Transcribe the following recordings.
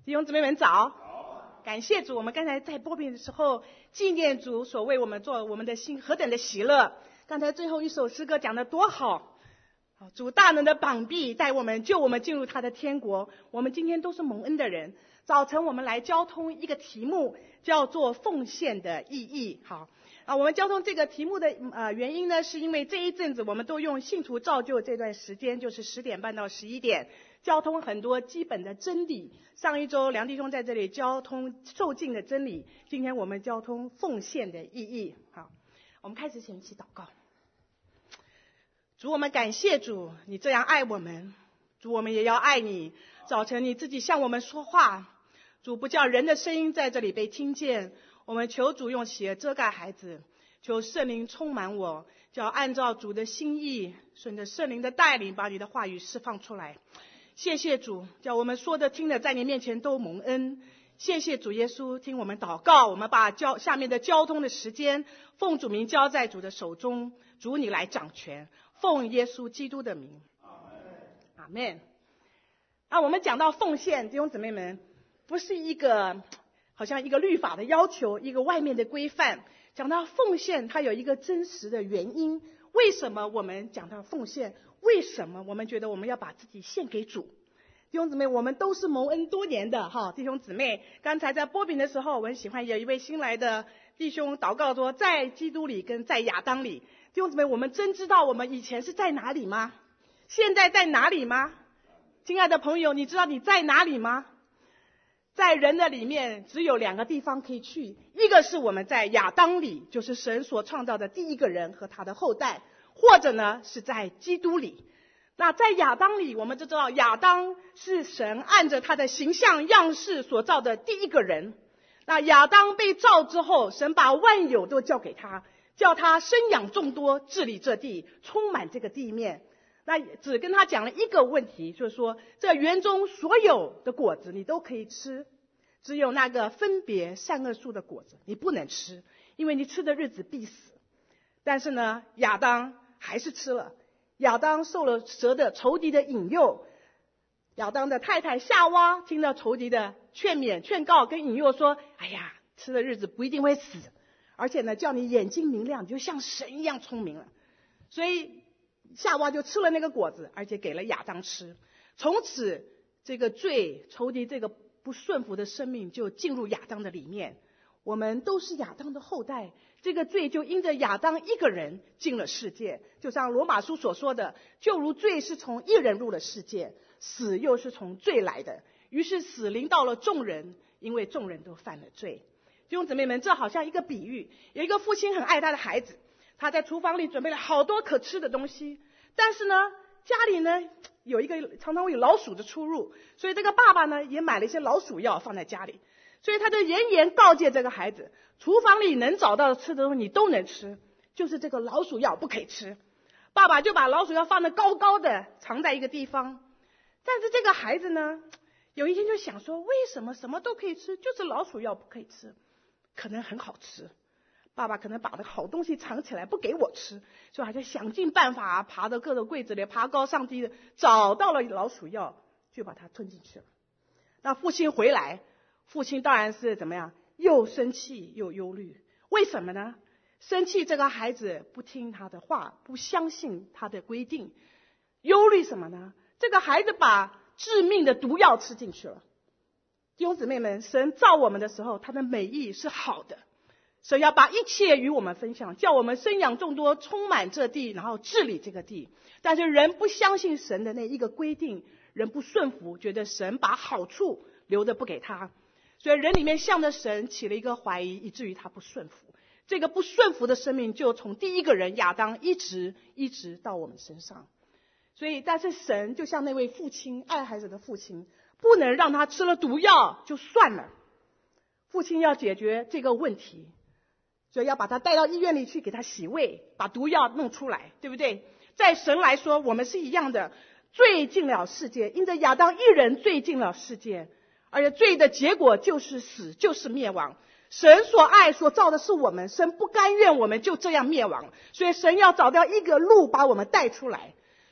弟兄姊妹们早！感谢主，我们刚才在播屏的时候纪念主所为我们做我们的心何等的喜乐。刚才最后一首诗歌讲得多好，主大能的膀臂带我们救我们进入他的天国。我们今天都是蒙恩的人。早晨我们来交通一个题目，叫做奉献的意义。好我们交通这个题目的原因呢，是因为这一阵子我们都用信徒造就这段时间，就是10点半到11点交通很多基本的真理。上一周梁弟兄在这里交通受尽的真理，今天我们交通奉献的意义。好，我们开始前一起祷告。主，我们感谢主，你这样爱我们，主，我们也要爱你。早晨你自己向我们说话，主，不叫人的声音在这里被听见。我们求主用血遮盖孩子，求圣灵充满我，叫按照主的心意，顺着圣灵的带领，把你的话语释放出来。谢谢主，叫我们说的听的在你面前都蒙恩。谢谢主耶稣，听我们祷告。我们把下面的交通的时间奉主名交在主的手中，主你来掌权，奉耶稣基督的名，阿们。我们讲到奉献，弟兄姊妹们，不是一个好像一个律法的要求，一个外面的规范。讲到奉献，它有一个真实的原因。为什么我们讲到奉献？为什么我们觉得我们要把自己献给主？弟兄姊妹，我们都是蒙恩多年的弟兄姊妹。刚才在播饼的时候，我很喜欢有一位新来的弟兄祷告说，在基督里跟在亚当里。弟兄姊妹，我们真知道我们以前是在哪里吗？现在在哪里吗？亲爱的朋友，你知道你在哪里吗？在人的里面只有2个地方可以去，一个是我们在亚当里，就是神所创造的第一个人和他的后代，或者呢是在基督里。那在亚当里，我们就知道亚当是神按着他的形象样式所造的第一个人。那亚当被造之后，神把万有都交给他，叫他生养众多，治理这地，充满这个地面。那只跟他讲了一个问题，就是说这园中所有的果子你都可以吃，只有那个分别善恶树的果子你不能吃，因为你吃的日子必死。但是呢，亚当还是吃了。亚当受了蛇的仇敌的引诱，亚当的太太夏娃听到仇敌的劝勉劝告跟引诱说，哎呀，吃的日子不一定会死，而且呢叫你眼睛明亮，你就像神一样聪明了。所以夏娃就吃了那个果子，而且给了亚当吃。从此这个罪，仇敌这个不顺服的生命就进入亚当的里面。我们都是亚当的后代，这个罪就因着亚当一个人进了世界。就像罗马书所说的，就如罪是从一人入了世界，死又是从罪来的，于是死临到了众人，因为众人都犯了罪。弟兄姊妹们，这好像一个比喻。有一个父亲很爱他的孩子，他在厨房里准备了好多可吃的东西，但是呢家里呢有一个常常会有老鼠的出入，所以这个爸爸呢也买了一些老鼠药放在家里。所以他就严严告诫这个孩子，厨房里能找到的吃的东西你都能吃，就是这个老鼠药不可以吃。爸爸就把老鼠药放得高高的藏在一个地方。但是这个孩子呢有一天就想说，为什么什么都可以吃，就是老鼠药不可以吃？可能很好吃，爸爸可能把这个好东西藏起来不给我吃，所以还在想尽办法爬到各个柜子里，爬高上低的找到了老鼠药，就把它吞进去了。那父亲回来，父亲当然是怎么样，又生气又忧虑。为什么呢？生气这个孩子不听他的话，不相信他的规定。忧虑什么呢？这个孩子把致命的毒药吃进去了。弟兄姊妹们，神造我们的时候，他的美意是好的，神要把一切与我们分享，叫我们生养众多，充满这地，然后治理这个地。但是人不相信神的那一个规定，人不顺服，觉得神把好处留着不给他，所以人里面向着神起了一个怀疑，以至于他不顺服。这个不顺服的生命就从第一个人亚当一直到我们身上。所以但是神就像那位父亲，爱孩子的父亲，不能让他吃了毒药就算了，父亲要解决这个问题，所以要把他带到医院里去给他洗胃，把毒药弄出来，对不对？在神来说我们是一样的，罪进了世界，因着亚当一人罪进了世界，而且罪的结果就是死，就是灭亡。神所爱所造的是我们，神不甘愿我们就这样灭亡，所以神要找到一个路把我们带出来。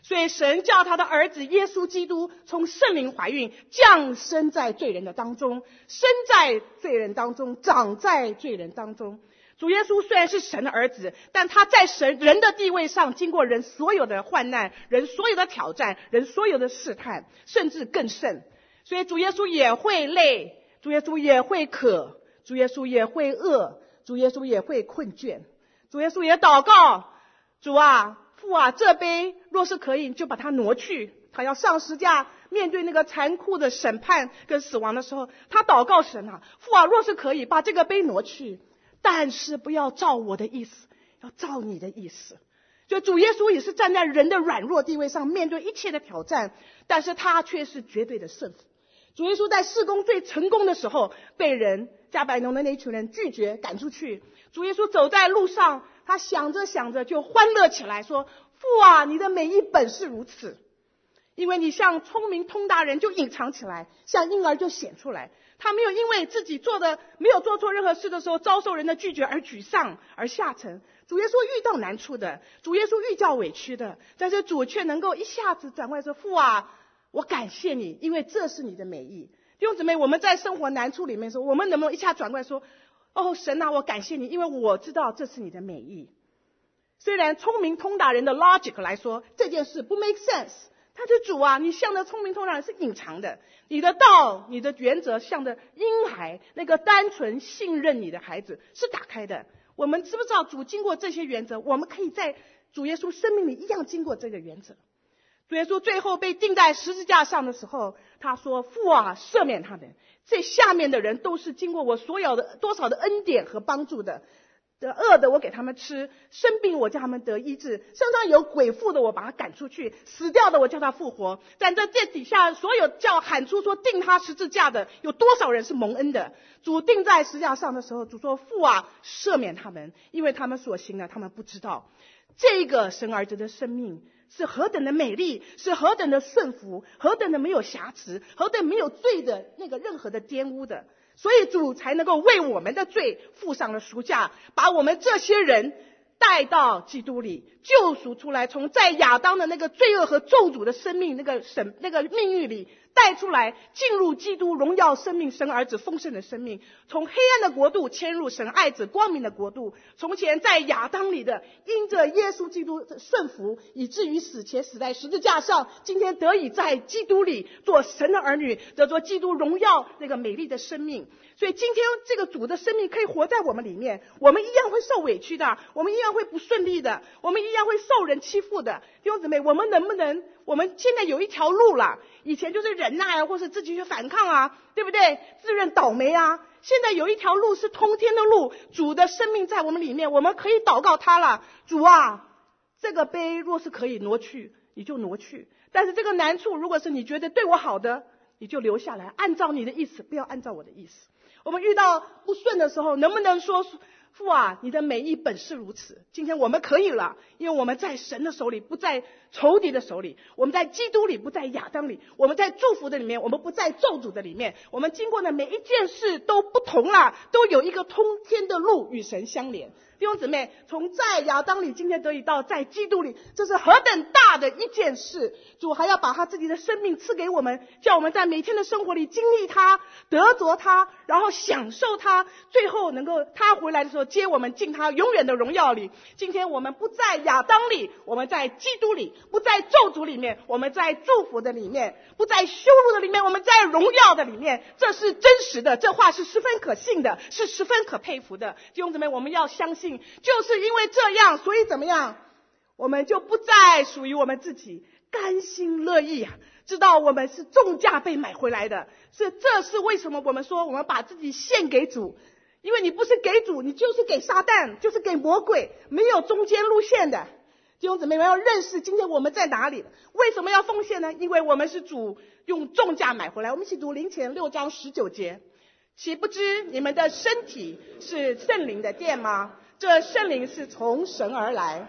所以神叫他的儿子耶稣基督从圣灵怀孕降生在罪人的当中，生在罪人当中，长在罪人当中。主耶稣虽然是神的儿子，但他在人的地位上经过人所有的患难，人所有的挑战，人所有的试探，甚至更甚。所以主耶稣也会累，主耶稣也会渴，主耶稣也会饿，主耶稣也会困倦。主耶稣也祷告，主啊，父啊，这杯若是可以就把它挪去。他要上十架，面对那个残酷的审判跟死亡的时候，他祷告神啊，父啊，若是可以把这个杯挪去，但是不要照我的意思，要照你的意思。就主耶稣也是站在人的软弱地位上面对一切的挑战，但是他却是绝对的胜负。主耶稣在事工最成功的时候，被人加百农的那一群人拒绝赶出去。主耶稣走在路上，他想着想着就欢乐起来，说，父啊，你的美意本是如此，因为你像聪明通达人就隐藏起来，像婴儿就显出来。他没有因为自己没有做错任何事的时候遭受人的拒绝而沮丧而下沉。主耶稣遇到难处的，主耶稣遇到委屈的，但是主却能够一下子转过来说，父啊，我感谢你，因为这是你的美意。弟兄姊妹，我们在生活难处里面说，我们能不能一下转过来说，哦，神啊，我感谢你，因为我知道这是你的美意。虽然聪明通达人的 logic 来说，这件事不 make sense， 但是主啊，你向着聪明通达人是隐藏的，你的道，你的原则向着婴孩那个单纯信任你的孩子是打开的。我们知不知道主经过这些原则，我们可以在主耶稣生命里一样经过这个原则。主耶稣最后被钉在十字架上的时候，他说，父啊，赦免他们，这下面的人都是经过我所有的多少的恩典和帮助的，饿的我给他们吃，生病我叫他们得医治，身上有鬼附的我把他赶出去，死掉的我叫他复活。但在这底下所有叫喊出说钉他十字架的，有多少人是蒙恩的？主钉在十字架上的时候，主说，父啊，赦免他们，因为他们所行的他们不知道。这个神儿子的生命是何等的美丽，是何等的顺服，何等的没有瑕疵，何等没有罪的那个任何的玷污的。所以主才能够为我们的罪付上了赎价，把我们这些人带到基督里，救赎出来，从在亚当的那个罪恶和咒诅的生命那个命运里带出来，进入基督荣耀生命，神儿子丰盛的生命，从黑暗的国度迁入神爱子光明的国度。从前在亚当里的，因着耶稣基督顺服，以至于死前死在十字架上，今天得以在基督里做神的儿女，得做基督荣耀那个美丽的生命。所以今天这个主的生命可以活在我们里面，我们一样会受委屈的，我们一样会不顺利的，我们一样会受人欺负的。弟兄姊妹，我们能不能，我们现在有一条路了，以前就是忍耐啊，或是自己去反抗啊，对不对？自认倒霉啊。现在有一条路是通天的路，主的生命在我们里面，我们可以祷告他了。主啊，这个杯若是可以挪去，你就挪去，但是这个难处如果是你觉得对我好的，你就留下来，按照你的意思，不要按照我的意思。我们遇到不顺的时候，能不能说，父啊，你的美意本是如此。今天我们可以了，因为我们在神的手里，不在仇敌的手里，我们在基督里，不在亚当里，我们在祝福的里面，我们不在咒诅的里面。我们经过的每一件事都不同了，都有一个通天的路与神相连。弟兄姊妹，从在亚当里今天得以到在基督里，这是何等大的一件事。主还要把他自己的生命赐给我们，叫我们在每天的生活里经历他，得着他，然后享受他，最后能够他回来的时候接我们进他永远的荣耀里。今天我们不在亚当里，我们在基督里，不在咒诅里面，我们在祝福的里面，不在羞辱的里面，我们在荣耀的里面。这是真实的，这话是十分可信的，是十分可佩服的。弟兄姊妹，我们要相信，就是因为这样，所以怎么样，我们就不再属于我们自己，甘心乐意啊，知道我们是重价被买回来的。这是为什么我们说我们把自己献给主，因为你不是给主，你就是给撒旦，就是给魔鬼，没有中间路线的。弟兄姊妹们要认识今天我们在哪里，为什么要奉献呢？因为我们是主用重价买回来。我们一起读林前6章19节，岂不知你们的身体是圣灵的殿吗？这圣灵是从神而来，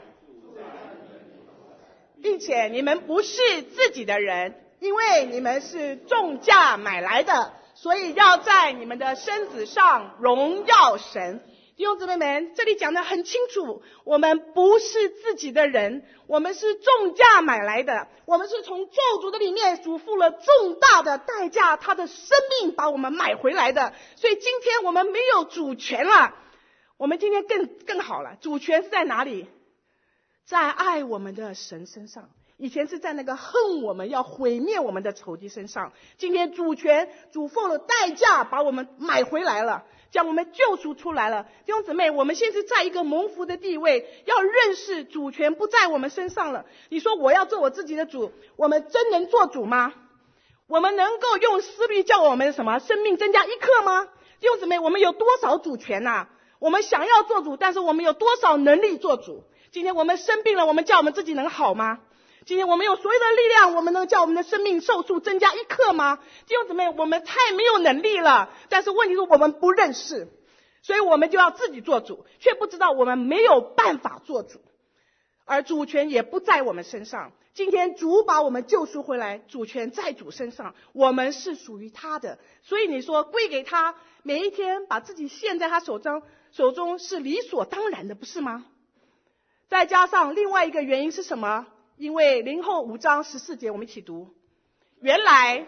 并且你们不是自己的人，因为你们是重价买来的，所以要在你们的身子上荣耀神。 弟兄姊妹们，这里讲得很清楚，我们不是自己的人，我们是重价买来的，我们是从咒诅的里面主付了重大的代价，他的生命把我们买回来的。所以今天我们没有主权了，我们今天更好了，主权是在哪里？在爱我们的神身上。以前是在那个恨我们要毁灭我们的仇敌身上，今天主权主付了代价把我们买回来了，将我们救赎出来了。弟兄姊妹，我们现在在一个蒙福的地位，要认识主权不在我们身上了。你说我要做我自己的主，我们真能做主吗？我们能够用思虑叫我们的什么生命增加一刻吗？弟兄姊妹，我们有多少主权啊？我们想要做主，但是我们有多少能力做主？今天我们生病了，我们叫我们自己能好吗？今天我们有所有的力量，我们能叫我们的生命寿数增加一刻吗？弟兄姊妹，我们太没有能力了，但是问题是我们不认识，所以我们就要自己做主，却不知道我们没有办法做主，而主权也不在我们身上。今天主把我们救赎回来，主权在主身上，我们是属于他的，所以你说归给他，每一天把自己献在他手中是理所当然的，不是吗？再加上另外一个原因是什么？因为林后5章14节，我们一起读。原来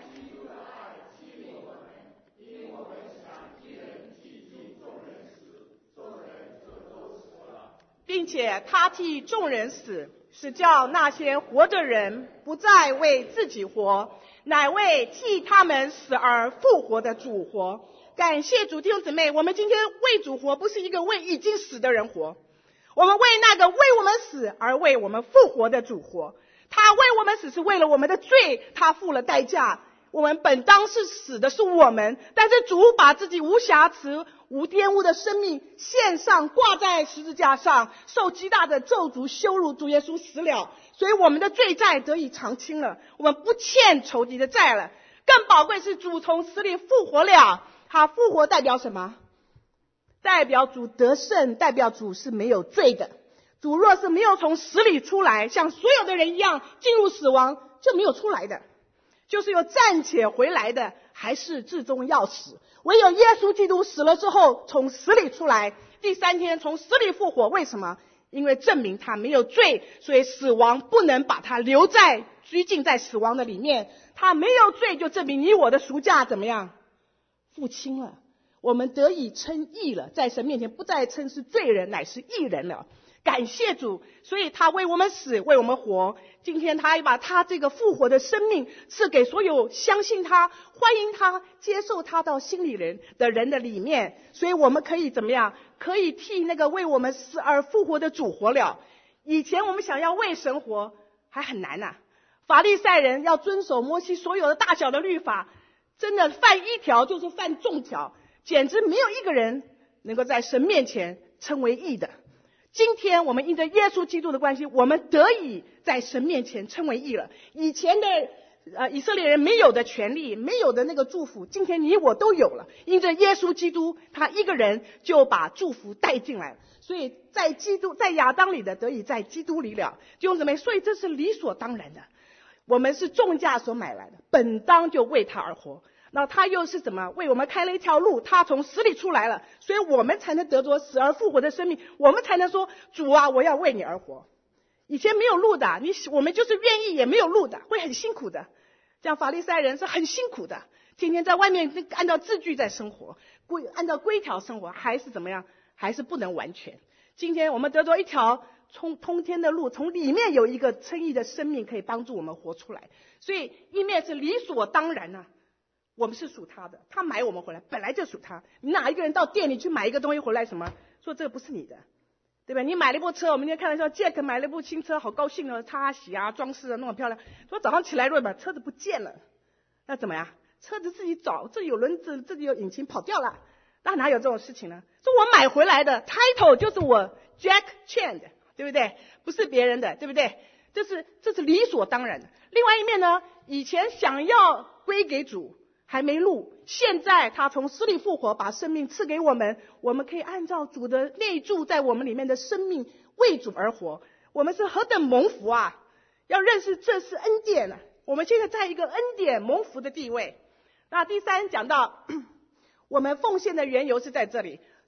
并且他替众人死，是叫那些活着人不再为自己活，乃为替他们死而复活的主活。感谢主，弟兄姊妹，我们今天为主活，不是一个为已经死的人活，我们为那个为我们死而为我们复活的主活。他为我们死是为了我们的罪，他付了代价，我们本当是死的是我们，但是主把自己无瑕疵无玷污的生命献上，挂在十字架上，受极大的咒诅羞辱，主耶稣死了，所以我们的罪债得以偿清了，我们不欠仇敌的债了。更宝贵是主从死里复活了，他复活代表什么？代表主得胜，代表主是没有罪的。主若是没有从死里出来，像所有的人一样进入死亡，就没有出来的，就是有暂且回来的，还是至终要死。唯有耶稣基督死了之后从死里出来，第3天从死里复活。为什么？因为证明他没有罪，所以死亡不能把他拘禁在死亡的里面。他没有罪，就证明你我的赎价怎么样？付清了，我们得以称义了，在神面前不再称是罪人，乃是义人了。感谢主，所以他为我们死，为我们活。今天他也把他这个复活的生命赐给所有相信他、欢迎他、接受他到心里人的里面，所以我们可以怎么样？可以替那个为我们死而复活的主活了。以前我们想要为神活还很难啊，法利赛人要遵守摩西所有的大小的律法，真的犯一条就是犯众条，简直没有一个人能够在神面前称为义的。今天我们因着耶稣基督的关系，我们得以在神面前称为义了。以前的以色列人没有的权利，没有的那个祝福，今天你我都有了。因着耶稣基督，他一个人就把祝福带进来了。所以在亚当里的得以在基督里了，弟兄姊妹，所以这是理所当然的。我们是重价所买来的，本当就为他而活。那他又是怎么为我们开了一条路？他从死里出来了，所以我们才能得着死而复活的生命，我们才能说主啊，我要为你而活。以前没有路的，我们就是愿意也没有路的，会很辛苦的。像法利赛人是很辛苦的，天天在外面按照字句在生活，按照规条生活，还是怎么样？还是不能完全。今天我们得着一条通天的路，从里面有一个称义的生命可以帮助我们活出来，所以一面是理所当然啊，我们是属他的，他买我们回来本来就属他。你哪一个人到店里去买一个东西回来，什么说这个不是你的，对吧？你买了一部车，我们今天看到说 Jack 买了一部新车，好高兴哦，擦洗啊，装饰啊，弄得漂亮。说早上起来，如果把车子不见了，那怎么样？车子自己找，这里有轮子，这里有引擎，跑掉了，那哪有这种事情呢？说我买回来的 title 就是我 Jack Chen 的，对不对？不是别人的，对不对？这是理所当然的。另外一面呢，以前想要归给主还没路，现在他从死里复活，把生命赐给我们，我们可以按照主的内住在我们里面的生命为主而活。我们是何等蒙福啊！要认识这是恩典啊！我们现在在一个恩典蒙福的地位。那第3讲到我们奉献的缘由是在这里，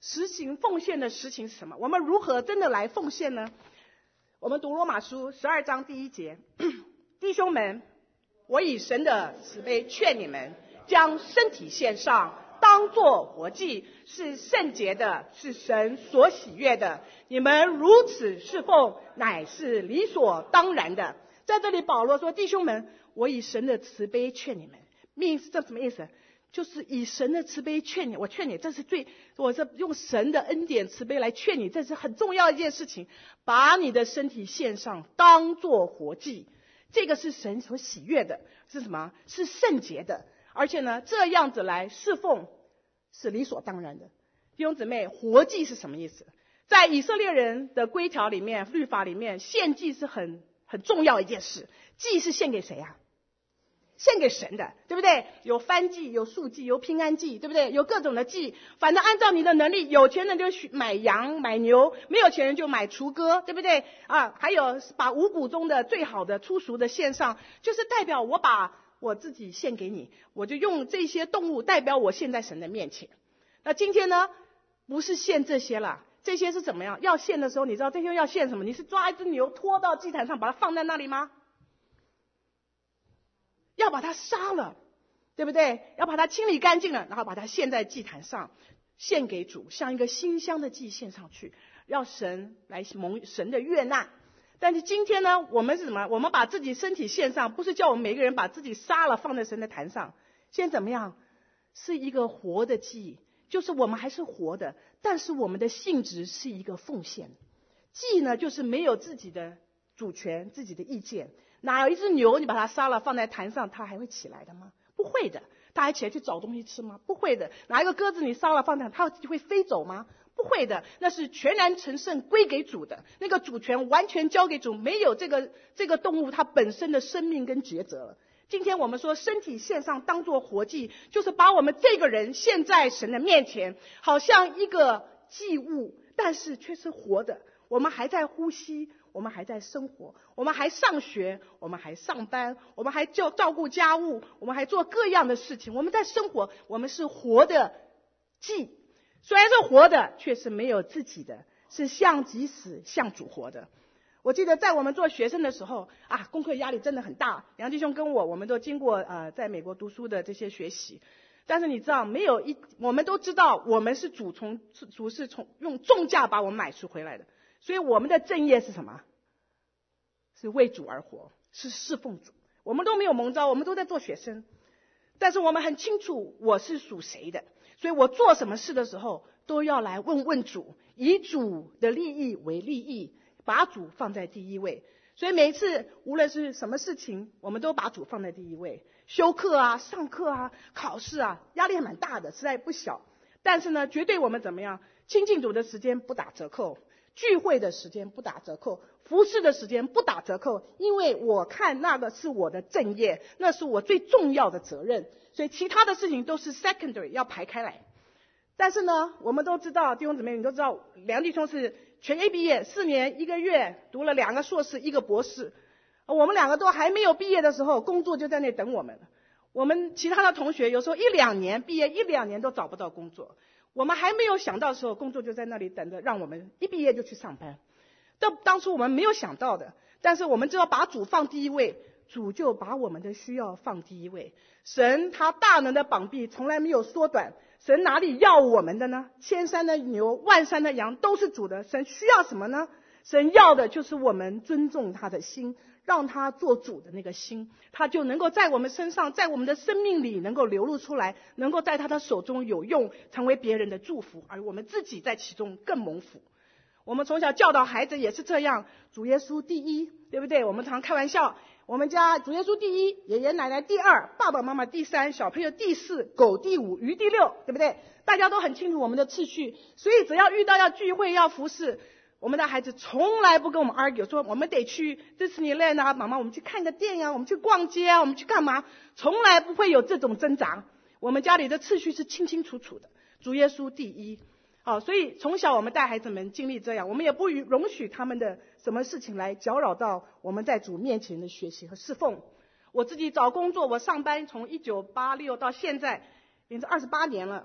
实行奉献的实情是什么？我们如何真的来奉献呢？我们读罗马书12章第1节，弟兄们，我以神的慈悲劝你们，将身体献上，当作活祭，是圣洁的，是神所喜悦的。你们如此侍奉，乃是理所当然的。在这里保罗说，弟兄们，我以神的慈悲劝你们。这什么意思？就是以神的慈悲劝你，我劝你，这是我是用神的恩典慈悲来劝你，这是很重要的一件事情。把你的身体献上，当作活祭，这个是神所喜悦的，是什么？是圣洁的。而且呢，这样子来侍奉是理所当然的。弟兄姊妹，活祭是什么意思？在以色列人的规条里面、律法里面，献祭是很重要一件事。祭是献给谁啊？献给神的，对不对？有燔祭，有素祭，有平安祭，对不对？有各种的祭，反正按照你的能力，有钱人就买羊买牛，没有钱人就买雏鸽，对不对啊？还有把五谷中的最好的初熟的献上，就是代表我把我自己献给你，我就用这些动物代表我献在神的面前。那今天呢，不是献这些了，这些是怎么样？要献的时候，你知道这些要献什么？你是抓一只牛拖到祭坛上，把它放在那里吗？要把它杀了，对不对？要把它清理干净了，然后把它献在祭坛上，献给主，像一个馨香的祭献上去，要神来蒙神的悦纳。但是今天呢，我们是什么？我们把自己身体献上，不是叫我们每个人把自己杀了放在神的坛上，现在怎么样？是一个活的祭，就是我们还是活的，但是我们的性质是一个奉献。祭呢，就是没有自己的主权、自己的意见。哪有一只牛你把它杀了放在坛上，它还会起来的吗？不会的。它还起来去找东西吃吗？不会的。哪一个鸽子你杀了放在坛，它会飞走吗？不会的。那是全然成圣归给主的，那个主权完全交给主，没有这个动物它本身的生命跟抉择了。今天我们说身体献上当作活祭，就是把我们这个人献在神的面前，好像一个祭物，但是却是活的。我们还在呼吸，我们还在生活，我们还上学，我们还上班，我们还照顾家务，我们还做各样的事情，我们在生活，我们是活的祭。虽然是活的，却是没有自己的，是像己死，像主活的。我记得在我们做学生的时候啊，功课压力真的很大。杨弟兄跟我们都经过在美国读书的这些学习。但是你知道，我们都知道我们是主是用重价把我们买赎回来的。所以我们的正业是什么？是为主而活，是侍奉主。我们都没有蒙召，我们都在做学生，但是我们很清楚我是属谁的，所以我做什么事的时候都要来问问主，以主的利益为利益，把主放在第一位。所以每一次无论是什么事情，我们都把主放在第一位。修课啊，上课啊，考试啊，压力还蛮大的，实在不小。但是呢，绝对我们怎么样？亲近主的时间不打折扣，聚会的时间不打折扣，服侍的时间不打折扣，因为我看那个是我的正业，那是我最重要的责任，所以其他的事情都是 secondary 要排开来。但是呢，我们都知道，弟兄姊妹，你都知道，梁弟兄是全 A 毕业，4年1个月读了2个硕士1个博士，我们2个都还没有毕业的时候，工作就在那等我们了。我们其他的同学有时候1-2年毕业，1-2年都找不到工作。我们还没有想到的时候，工作就在那里等着，让我们一毕业就去上班。当初我们没有想到的，但是我们只要把主放第一位，主就把我们的需要放第一位。神他大能的膀臂从来没有缩短，神哪里要我们的呢？千山的牛，万山的羊都是主的，神需要什么呢？神要的就是我们尊重他的心，让他做主的那个心，他就能够在我们身上，在我们的生命里能够流露出来，能够在他的手中有用，成为别人的祝福，而我们自己在其中更蒙福。我们从小教导孩子也是这样，主耶稣第一，对不对？我们常开玩笑，我们家主耶稣第一，爷爷奶奶第二，爸爸妈妈第三，小朋友第四，狗第五，鱼第六，对不对？大家都很清楚我们的次序，所以只要遇到要聚会要服侍，我们的孩子从来不跟我们 argue 说我们得去迪士尼乐啊，妈妈我们去看个电影啊，我们去逛街啊，我们去干嘛，从来不会有这种挣扎。我们家里的次序是清清楚楚的，主耶稣第一。所以从小我们带孩子们经历这样，我们也不容许他们的什么事情来搅扰到我们在主面前的学习和侍奉。我自己找工作，我上班从1986到现在也是28年了，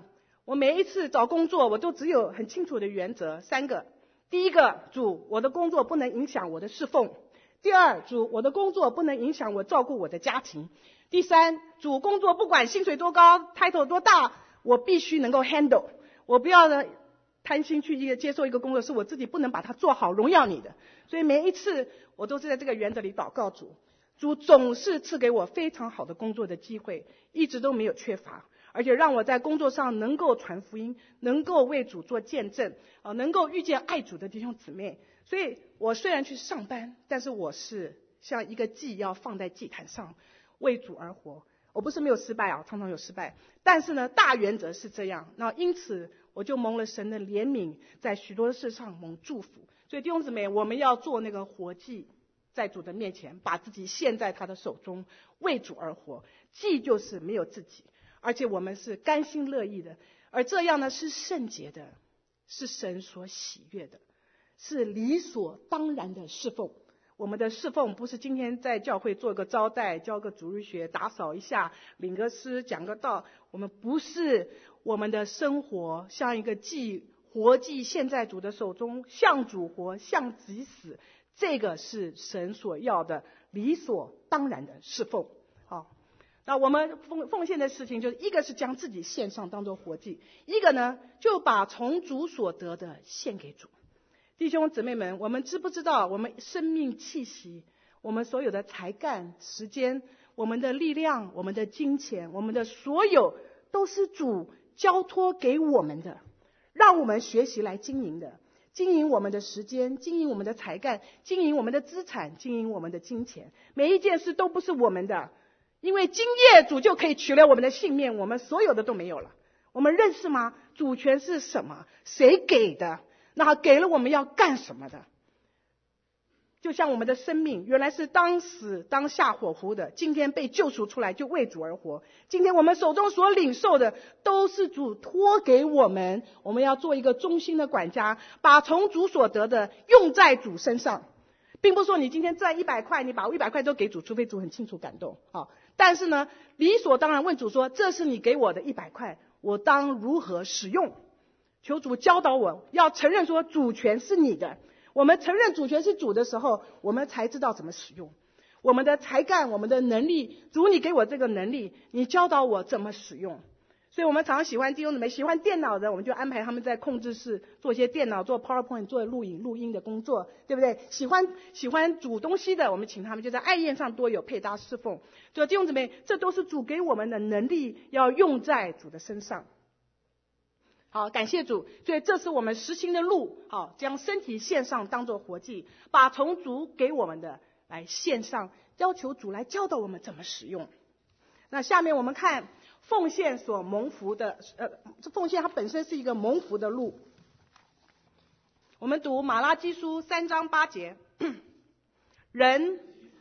我每一次找工作，我都只有很清楚的原则3个。第一个，主，我的工作不能影响我的侍奉；第二，主，我的工作不能影响我照顾我的家庭；第三，主，工作不管薪水多高 title 多大，我必须能够 handle， 我不要呢贪心去接受一个工作是我自己不能把它做好荣耀你的。所以每一次我都是在这个原则里祷告主，主总是赐给我非常好的工作的机会，一直都没有缺乏，而且让我在工作上能够传福音，能够为主做见证，能够遇见爱主的弟兄姊妹。所以我虽然去上班，但是我是像一个祭要放在祭坛上，为主而活。我不是没有失败常常有失败，但是呢大原则是这样。那因此我就蒙了神的怜悯，在许多事上蒙祝福。所以弟兄姊妹，我们要做那个活祭，在主的面前把自己献在他的手中，为主而活。祭就是没有自己，而且我们是甘心乐意的，而这样呢是圣洁的，是神所喜悦的，是理所当然的侍奉。我们的侍奉不是今天在教会做个招待，教个主日学，打扫一下，领个诗，讲个道。我们不是，我们的生活像一个祭，活祭献在主的手中，向主活，向自己死。这个是神所要的理所当然的侍奉。好，那我们奉献的事情，就是一个是将自己献上当作活祭，一个呢就把从主所得的献给主。弟兄姊妹们，我们知不知道我们生命气息，我们所有的才干、时间，我们的力量，我们的金钱，我们的所有都是主交托给我们的，让我们学习来经营的。经营我们的时间，经营我们的才干，经营我们的资产，经营我们的金钱，每一件事都不是我们的，因为今夜主就可以取了我们的性命，我们所有的都没有了。我们认识吗？主权是什么？谁给的？那给了我们要干什么的？就像我们的生命原来是当死当下火湖的，今天被救赎出来，就为主而活。今天我们手中所领受的都是主托给我们，我们要做一个忠心的管家，把从主所得的用在主身上。并不是说你今天赚100块，你把100块都给主，除非主很清楚感动。但是呢，理所当然问主说，这是你给我的100块，我当如何使用？求主教导我，要承认说主权是你的。我们承认主权是主的时候，我们才知道怎么使用我们的才干，我们的能力。主，你给我这个能力，你教导我怎么使用。所以我们常常喜欢弟兄姊妹喜欢电脑的，我们就安排他们在控制室做一些电脑，做 PowerPoint， 做录音的工作，对不对？喜欢煮东西的，我们请他们就在爱宴上多有配搭侍奉。就弟兄姊妹，这都是主给我们的能力，要用在主的身上。好，感谢主。所以这是我们实行的路。好，将身体献上当作活祭，把从主给我们的来献上，要求主来教导我们怎么使用。那下面我们看奉献所蒙福的，奉献它本身是一个蒙福的路。我们读马拉基书3章8节，人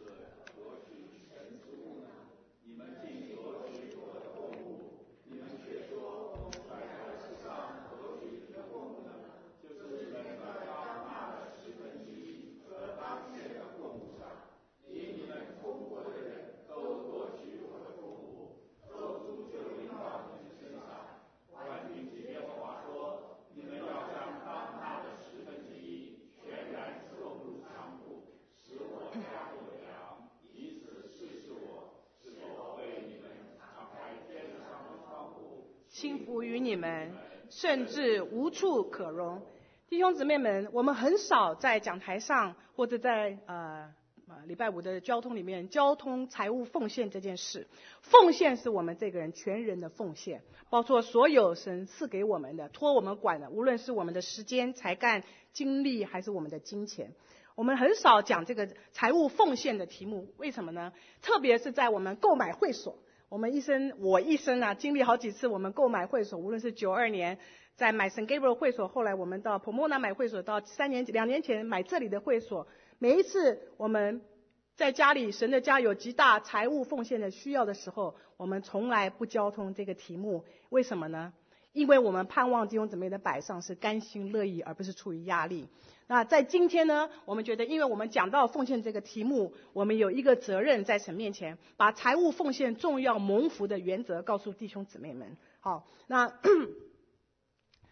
轻浮于你们，甚至无处可容。弟兄姊妹们，我们很少在讲台上或者在礼拜五的交通里面交通财务奉献这件事。奉献是我们这个人全人的奉献，包括所有神赐给我们的，托我们管的，无论是我们的时间、才干、精力，还是我们的金钱。我们很少讲这个财务奉献的题目，为什么呢？特别是在我们购买会所。我一生经历好几次我们购买会所，无论是92年在买圣 Gabriel 会所，后来我们到 Pomona 买会所，到2年前买这里的会所。每一次我们在家里，神的家有极大财务奉献的需要的时候，我们从来不交通这个题目。为什么呢？因为我们盼望弟兄姊妹的摆上是甘心乐意，而不是出于压力。那在今天呢，我们觉得因为我们讲到奉献这个题目，我们有一个责任在神面前，把财务奉献重要蒙福的原则告诉弟兄姊妹们。好，那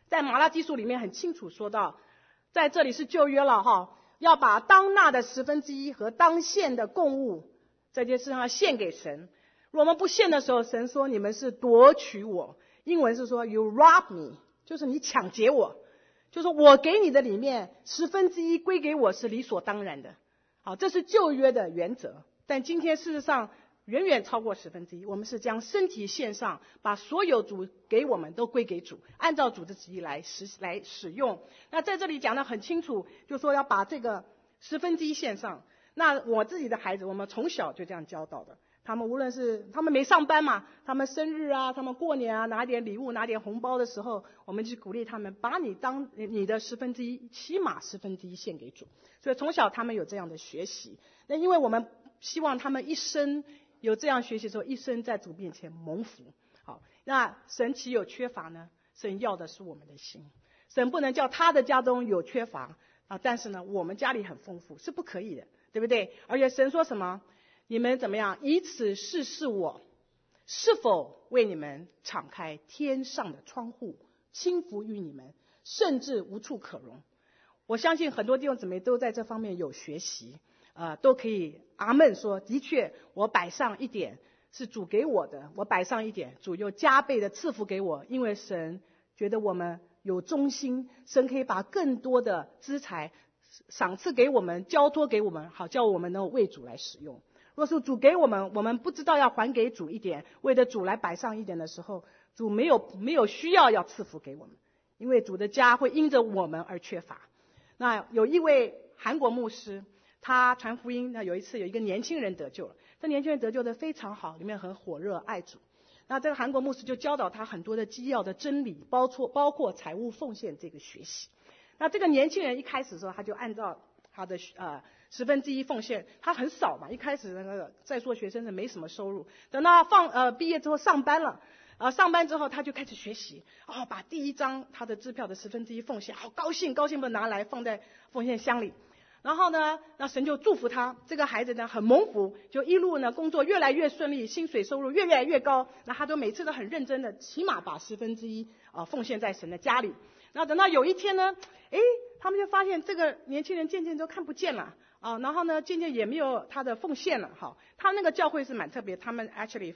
在马拉基书里面很清楚说到，在这里是旧约了哈，要把当纳的1/10和当献的供物这件事上要献给神。如果我们不献的时候，神说你们是夺取我，英文是说 you rob me， 就是你抢劫我，就是我给你的里面1/10归给我是理所当然的。好，这是旧约的原则。但今天事实上远远超过1/10，我们是将身体献上，把所有主给我们都归给主，按照主的旨意来使用。那在这里讲得很清楚，就说要把这个1/10献上。那我自己的孩子，我们从小就这样教导的。他们无论是他们没上班嘛，他们生日啊，他们过年啊，拿点礼物拿点红包的时候，我们就鼓励他们把你当你的1/10，起码1/10献给主。所以从小他们有这样的学习。那因为我们希望他们一生有这样学习的时候，一生在主面前蒙福。好，那神岂有缺乏呢？神要的是我们的心。神不能叫他的家中有缺乏啊，但是呢，我们家里很丰富是不可以的，对不对？而且神说什么？你们怎么样？以此试试我是否为你们敞开天上的窗户，倾福于你们，甚至无处可容。我相信很多弟兄姊妹都在这方面有学习，都可以阿们说，的确我摆上一点是主给我的，我摆上一点，主又加倍的赐福给我，因为神觉得我们有忠心，神可以把更多的资财赏赐给我们，交托给我们，好叫我们能为主来使用。若是主给我们，我们不知道要还给主一点，为了主来摆上一点的时候，主没有需要赐福给我们，因为主的家会因着我们而缺乏。那有一位韩国牧师，他传福音，那有一次有一个年轻人得救了，这年轻人得救的非常好，里面很火热爱主。那这个韩国牧师就教导他很多的基要的真理，包括财务奉献这个学习。那这个年轻人一开始的时候，他就按照他的1/10奉献，他很少嘛，一开始那个在座学生是没什么收入，等到毕业之后上班了，上班之后他就开始学习，把第一张他的支票的1/10奉献，好高兴不拿来放在奉献箱里。然后呢，那神就祝福他，这个孩子呢很蒙福，就一路呢工作越来越顺利，薪水收入越来越高，那他都每次都很认真的，起码把1/10奉献在神的家里。然后等到有一天呢，他们就发现这个年轻人渐渐都看不见了然后呢渐渐也没有他的奉献了。好，他那个教会是蛮特别，他们反正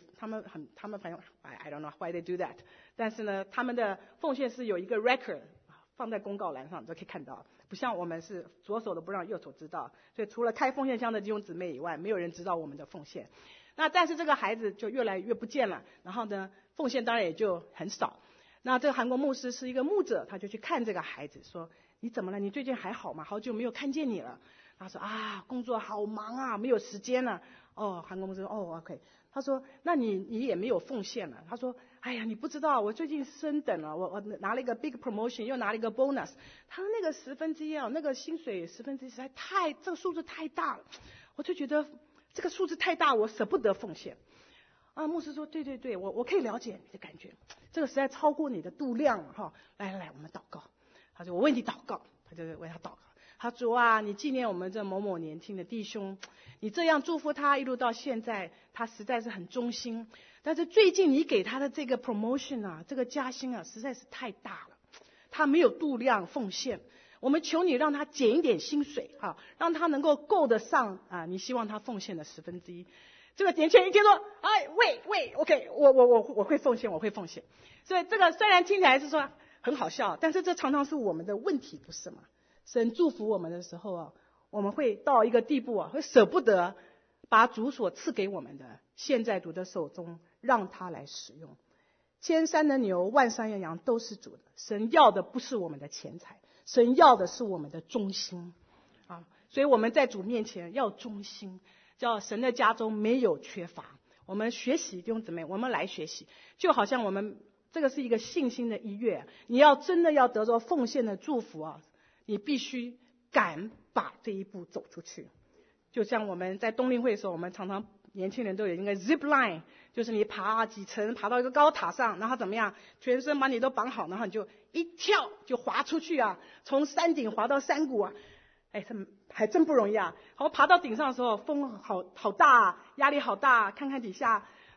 I don't know why they do that， 但是呢他们的奉献是有一个 record 放在公告栏上，你都可以看到，不像我们是左手的不让右手知道，所以除了开奉献箱的弟兄姊妹以外，没有人知道我们的奉献。那但是这个孩子就越来越不见了，然后呢奉献当然也就很少。那这个韩国牧师是一个牧者，他就去看这个孩子，说你怎么了？你最近还好吗？好久没有看见你了。他说工作好忙啊，没有时间了。韩国牧师说OK。他说那你也没有奉献了。他说哎呀，你不知道我最近升等了，我拿了一个 big promotion， 又拿了一个 bonus。他说那个1/10那个薪水1/10实在这个数字太大了，我就觉得这个数字太大，我舍不得奉献。牧师说对，我可以了解你的感觉，这个实在超过你的度量了哈。来，我们祷告。他说我为你祷告，他就为他祷告。他主啊，你纪念我们这某某年轻的弟兄，你这样祝福他一路到现在，他实在是很忠心。但是最近你给他的这个 promotion 这个加薪实在是太大了，他没有度量奉献。我们求你让他减一点薪水让他能够够得上你希望他奉献的1/10。这个年轻人一听说喂 OK， 我会奉献，我会奉献。所以这个虽然听起来是说很好笑，但是这常常是我们的问题，不是吗？神祝福我们的时候我们会到一个地步会舍不得把主所赐给我们的献在主的手中，让他来使用。千山的牛，万山的羊都是主的。神要的不是我们的钱财，神要的是我们的忠心所以我们在主面前要忠心，叫神的家中没有缺乏。我们学习弟兄姊妹，我们来学习，就好像我们这个是一个信心的一跃，你要真的要得着奉献的祝福你必须敢把这一步走出去。就像我们在冬令会的时候，我们常常年轻人都有一个 zip line， 就是你爬几层，爬到一个高塔上，然后怎么样，全身把你都绑好，然后你就一跳就滑出去从山顶滑到山谷这还真不容易好，爬到顶上的时候风好大压力好大，看看底下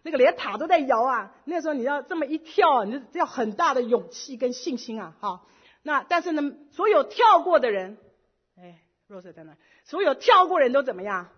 那个连塔都在摇啊，那时候你要这么一跳，你就要很大的勇气跟信心啊，好。那但是呢，所有跳过的人，Rose 在那，所有跳过人都怎么样？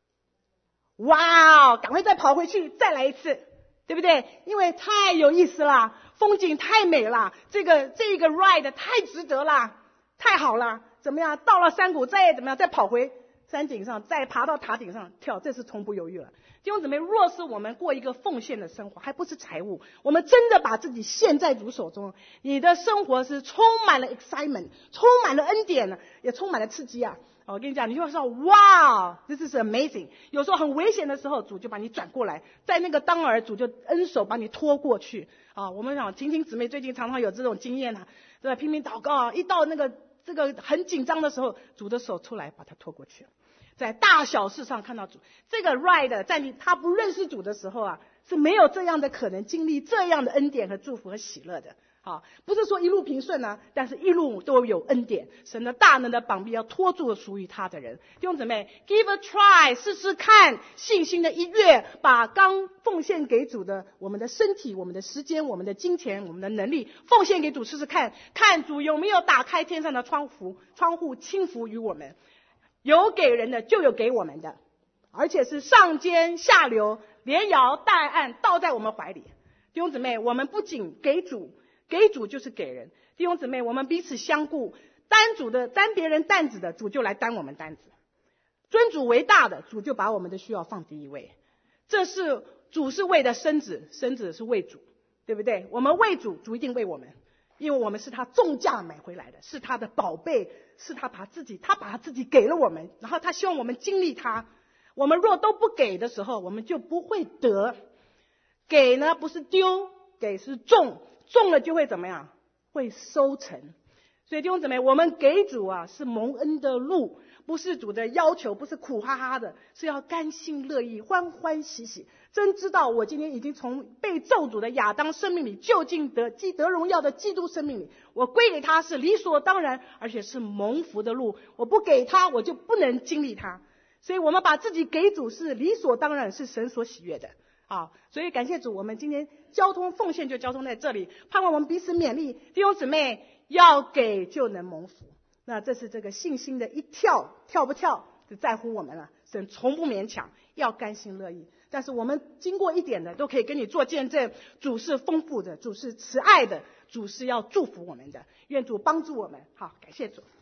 哇，赶快再跑回去，再来一次，对不对？因为太有意思了，风景太美了，这个 ride 太值得了，太好了，怎么样？到了山谷再怎么样？再跑回山顶上，再爬到塔顶上跳，这是从不犹豫了。弟兄姊妹，若是我们过一个奉献的生活，还不是财务，我们真的把自己献在主手中，你的生活是充满了 excitement， 充满了恩典，也充满了刺激啊。我跟你讲，你就说哇 ，this is amazing。有时候很危险的时候，主就把你转过来，在那个当儿，主就恩手把你拖过去啊。我们讲婷婷姊妹最近常常有这种经验啊，对吧？拼命祷告啊，一到这个很紧张的时候，主的手出来把他拖过去。在大小事上看到主，这个 ride 在他不认识主的时候啊，是没有这样的可能经历这样的恩典和祝福和喜乐的。好，不是说一路平顺啊，但是一路都有恩典，神的大能的膀臂要托住属于他的人。弟兄姊妹 ，give a try， 试试看，信心的一跃，把刚奉献给主的我们的身体、我们的时间、我们的金钱、我们的能力奉献给主试试看，看主有没有打开天上的窗户倾福于我们。有给人的就有给我们的，而且是上尖下流，连摇带按倒在我们怀里。弟兄姊妹，我们不仅给主就是给人。弟兄姊妹，我们彼此相顾，担别人担子的，主就来担我们担子；尊主为大的，主就把我们的需要放第一位。这是主是为的身子，身子是为主，对不对？我们为主，主一定为我们。因为我们是他重价买回来的，是他的宝贝，是他把自己给了我们，然后他希望我们经历他。我们若都不给的时候，我们就不会得。给呢不是丢，给是种了就会怎么样？会收成。所以弟兄姊妹，我们给主啊是蒙恩的路，不是主的要求，不是苦哈哈的，是要甘心乐意，欢欢喜喜。真知道我今天已经从被咒诅的亚当生命里就近得荣耀的基督生命里，我归给他是理所当然，而且是蒙福的路。我不给他，我就不能经历他。所以我们把自己给主是理所当然，是神所喜悦的。好，所以感谢主，我们今天交通奉献就交通在这里，盼望我们彼此勉励，弟兄姊妹要给就能蒙福。那这是这个信心的一跳，跳不跳就在乎我们了。神从不勉强，要甘心乐意。但是我们经过一点的都可以跟你做见证，主是丰富的，主是慈爱的，主是要祝福我们的。愿主帮助我们。好，感谢主。